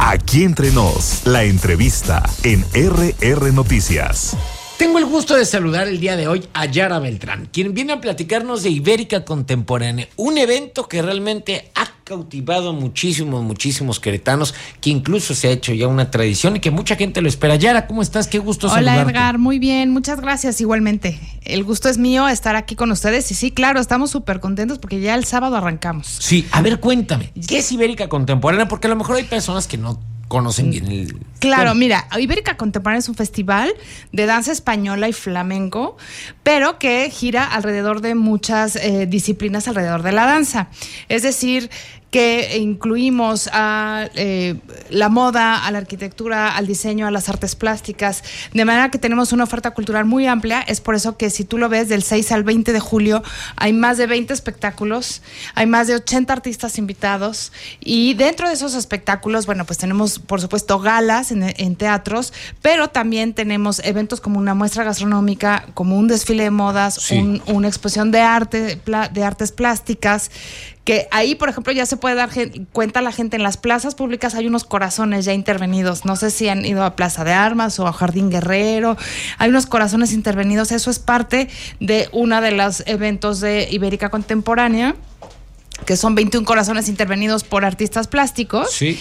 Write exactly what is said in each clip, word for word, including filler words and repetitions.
Aquí entre nos, la entrevista en R R Noticias. Tengo el gusto de saludar el día de hoy a Yara Beltrán, quien viene a platicarnos de Ibérica Contemporánea, un evento que realmente ha cautivado a muchísimos, muchísimos queretanos, que incluso se ha hecho ya una tradición y que mucha gente lo espera. Yara, ¿cómo estás? Qué gusto Hola, saludarte. Hola Edgar, muy bien, muchas gracias igualmente. El gusto es mío estar aquí con ustedes y sí, claro, estamos súper contentos porque ya el sábado arrancamos. Sí, a ver, cuéntame, ¿qué es Ibérica Contemporánea? Porque a lo mejor hay personas que no conocen bien el... Claro, mira, Ibérica Contemporánea es un festival de danza española y flamenco, pero que gira alrededor de muchas eh, disciplinas alrededor de la danza. Es decir, que incluimos a eh, la moda, a la arquitectura, al diseño, a las artes plásticas, de manera que tenemos una oferta cultural muy amplia. Es por eso que si tú lo ves, del seis al veinte de julio hay más de veinte espectáculos, hay más de ochenta artistas invitados, y dentro de esos espectáculos, bueno, pues tenemos por supuesto galas en, en teatros, pero también tenemos eventos como una muestra gastronómica, como un desfile de modas, sí. un, una exposición de arte, de artes plásticas, que ahí, por ejemplo, ya se puede dar gen- cuenta la gente en las plazas públicas. Hay unos corazones ya intervenidos. No sé si han ido a Plaza de Armas o a Jardín Guerrero. Hay unos corazones intervenidos. Eso es parte de uno de los eventos de Ibérica Contemporánea, que son veintiún corazones intervenidos por artistas plásticos. Sí.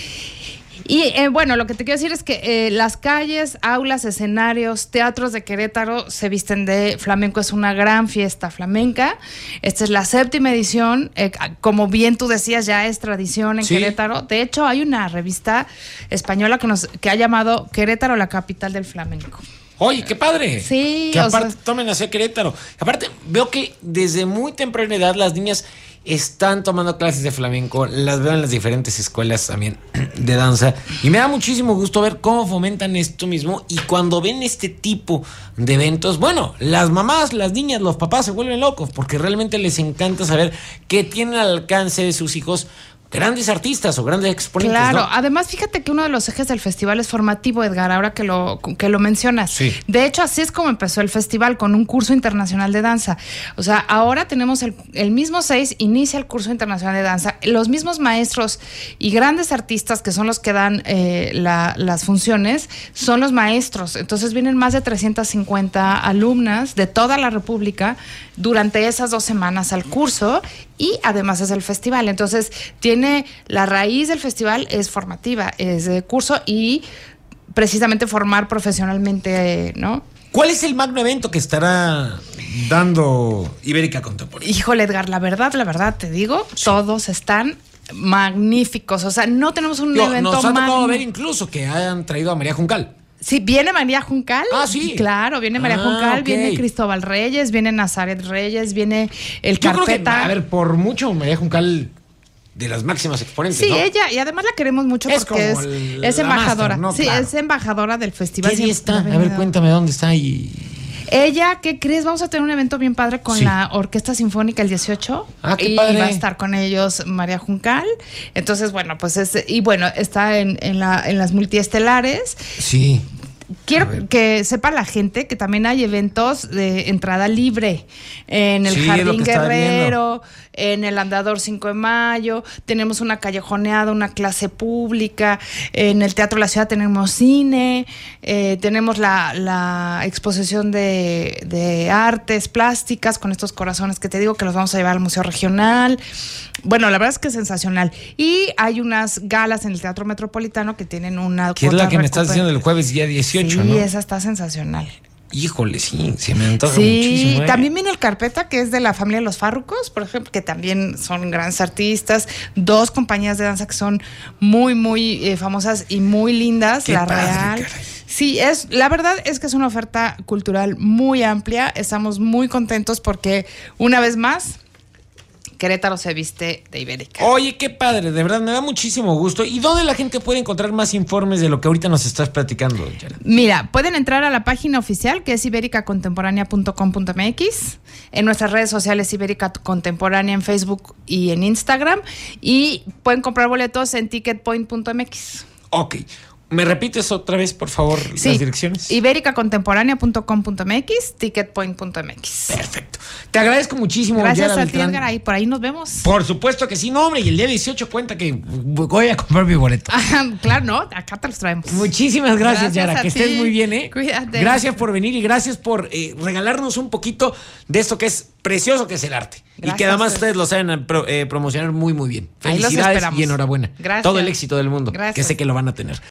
Y eh, bueno, lo que te quiero decir es que eh, las calles, aulas, escenarios, teatros de Querétaro se visten de flamenco. Es una gran fiesta flamenca. Esta es la séptima edición. Eh, como bien tú decías, ya es tradición en sí. Querétaro. De hecho, hay una revista española que nos que ha llamado Querétaro la capital del flamenco. Oye, qué padre. Sí. Que aparte sea, tomen hacia Querétaro. Aparte, veo que desde muy temprana edad las niñas están tomando clases de flamenco, las veo en las diferentes escuelas también de danza, y me da muchísimo gusto ver cómo fomentan esto mismo. Y cuando ven este tipo de eventos, bueno, las mamás, las niñas, los papás se vuelven locos, porque realmente les encanta saber que tienen al alcance de sus hijos grandes artistas o grandes exponentes. Claro, ¿no? Además, fíjate que uno de los ejes del festival es formativo, Edgar, ahora que lo, que lo mencionas. Sí. De hecho, así es como empezó el festival, con un curso internacional de danza. O sea, ahora tenemos el, el mismo seis, inicia el curso internacional de danza. Los mismos maestros y grandes artistas que son los que dan eh, la, las funciones, son los maestros. Entonces vienen más de trescientas cincuenta alumnas de toda la República durante esas dos semanas al curso, y además es el festival. Entonces, tiene la raíz del festival es formativa, es de curso y precisamente formar profesionalmente, ¿no? ¿Cuál es el magno evento que estará dando Ibérica Contemporánea? Híjole, Edgar, la verdad, la verdad, te digo, sí. todos están magníficos. O sea, no tenemos un Yo, evento nos ha tocado magno. ver incluso que hayan traído a María Juncal. Sí, viene María Juncal. Ah, sí. Claro, viene María ah, Juncal, okay. viene Cristóbal Reyes, viene Nazaret Reyes, viene el Yo Carpeta. Creo que, a ver, por mucho María Juncal, de las máximas exponentes, sí, ¿no? ella, y además la queremos mucho es porque es, el, es embajadora. Master, ¿no? Sí, Claro. es embajadora del festival. ¿Qué día está? A ver, cuéntame dónde está y... Ella, ¿qué crees? Vamos a tener un evento bien padre con sí. la Orquesta Sinfónica el dieciocho. Ah, qué y padre. va a estar con ellos María Juncal. Entonces, bueno, pues es... Y bueno, está en, en, la, en las multiestelares. Sí. Quiero que sepa la gente que también hay eventos de entrada libre en el sí, Jardín Guerrero, en el Andador cinco de mayo, tenemos una callejoneada, una clase pública, en el Teatro de la Ciudad tenemos cine, eh, tenemos la, la exposición de, de artes plásticas con estos corazones que te digo que los vamos a llevar al Museo Regional. Bueno, la verdad es que es sensacional. Y hay unas galas en el Teatro Metropolitano que tienen una... ¿Qué es la que me estás diciendo el jueves día dieciocho, sí, no? Sí, esa está sensacional. Híjole, sí, se me antoja sí, muchísimo. Sí, también viene el Carpeta, que es de la familia de los Fárrucos, por ejemplo, que también son grandes artistas. Dos compañías de danza que son muy, muy eh, famosas y muy lindas. Qué la padre, Real. Caray. Sí, es, la verdad es que es una oferta cultural muy amplia. Estamos muy contentos porque, una vez más, Querétaro se viste de Ibérica. Oye, qué padre, de verdad me da muchísimo gusto. ¿Y dónde la gente puede encontrar más informes de lo que ahorita nos estás platicando, Yara? Mira, pueden entrar a la página oficial que es ibérica contemporánea punto com punto m x, en nuestras redes sociales Ibérica Contemporánea en Facebook y en Instagram, y pueden comprar boletos en ticket point punto m x. Ok. ¿Me repites otra vez, por favor, sí, las direcciones? ibérica contemporánea punto com punto m x, ticket point punto m x. Perfecto. Te agradezco muchísimo. Gracias a ti, Edgar. Ahí por ahí nos vemos. Por supuesto que sí, no, hombre. Y el día dieciocho cuenta que voy a comprar mi boleto. Claro, no, acá te los traemos. Muchísimas gracias, gracias Yara. Que ti. Estés muy bien, ¿eh? Cuídate. Gracias por venir y gracias por eh, regalarnos un poquito de esto que es precioso, que es el arte. Gracias, y que además ustedes lo saben pro, eh, promocionar muy, muy bien. Felicidades y enhorabuena. Gracias. Todo el éxito del mundo, Gracias. que sé que lo van a tener.